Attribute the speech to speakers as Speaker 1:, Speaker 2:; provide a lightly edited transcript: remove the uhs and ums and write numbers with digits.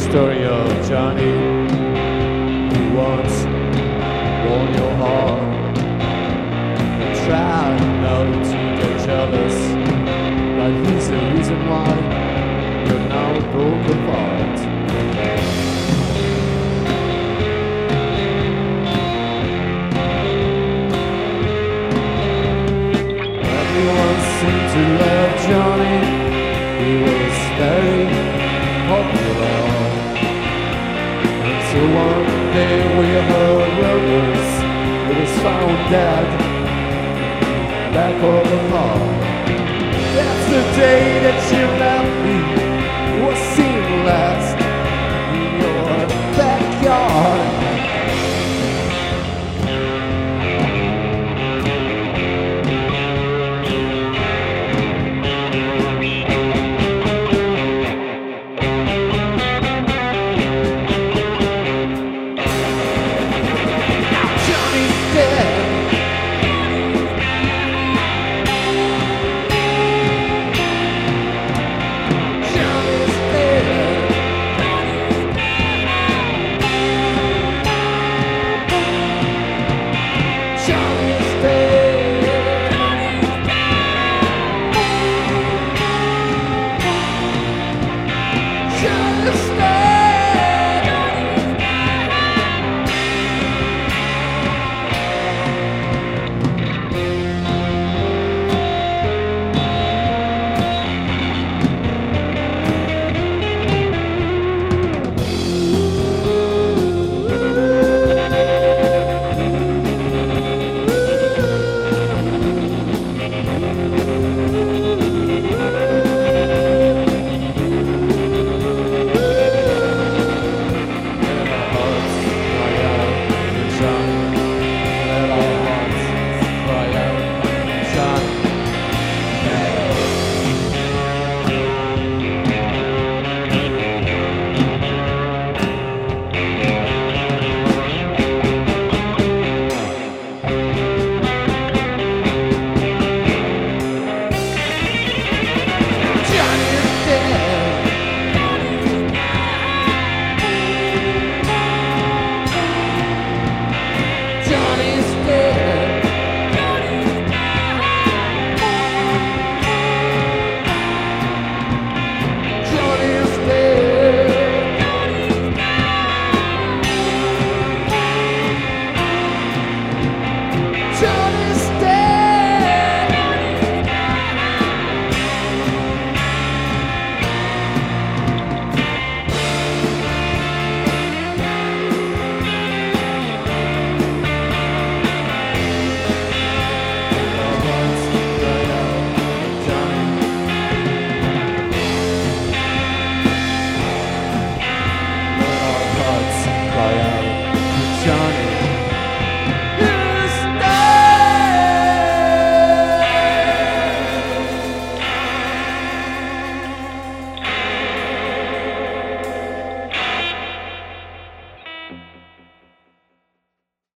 Speaker 1: story of Johnny who once won your heart and tried not to get jealous, but he's the reason why you're now broke apart. Everyone seemed to love Johnny. He was very popular. Until one day we heard rumors he was found dead back of the car. That's the day that you left.